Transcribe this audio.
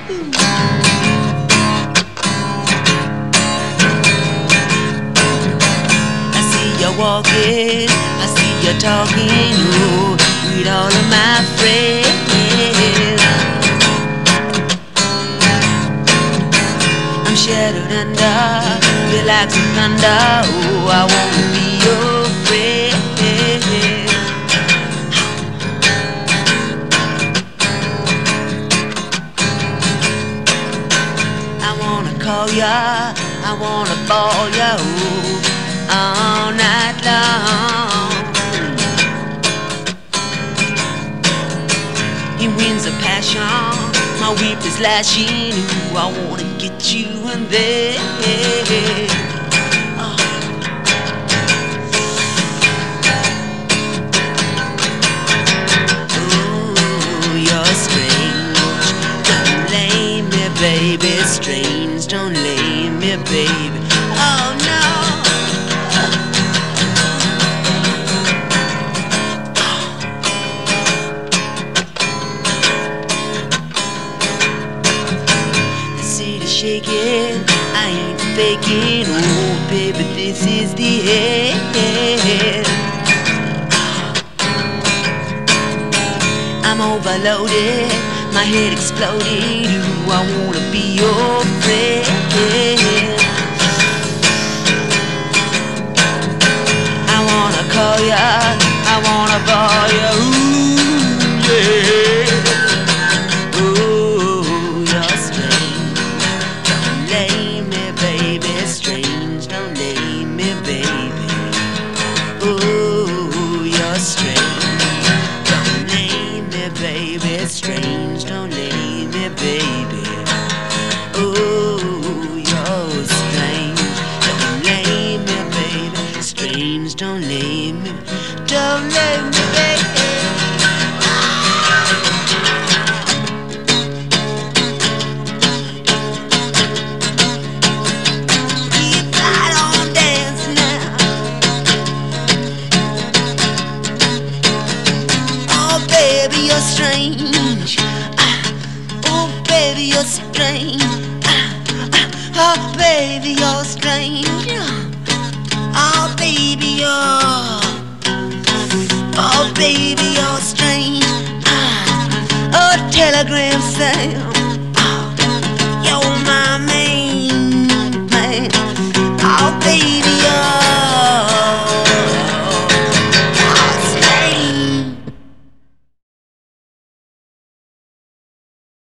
I see you walking, I see you talking, oh, with all of my friends. I'm shattered under, you like some thunder, oh, I wanna be your friend. I wanna call ya, I wanna ball ya, ooh, all night long. In winds of passion, my whip is lashing, ooh, I wanna get you in there. Oh. Ooh, you're strange, don't lay me, baby, strange, don't lay me, baby. Oh no. The city's shaking, I ain't faking. Oh baby, this is the end. I'm overloaded, my head exploding. Ooh, I wanna be your friend. I wanna call ya, I wanna ball ya. Ooh, yeah. Ooh, you're strange, don't lay me, baby. Strange, don't lay me, baby. Ooh, you're strange, don't lay me, baby. Strange, don't lay me, baby. Ooh, you're strange, don't lay me, baby. Strange, don't lay me, baby. Keep right on dancing now. Oh baby, you're strange. Oh baby, you're strange. Oh baby, you're strange. Oh baby, oh baby, you're strange. Oh telegram sound.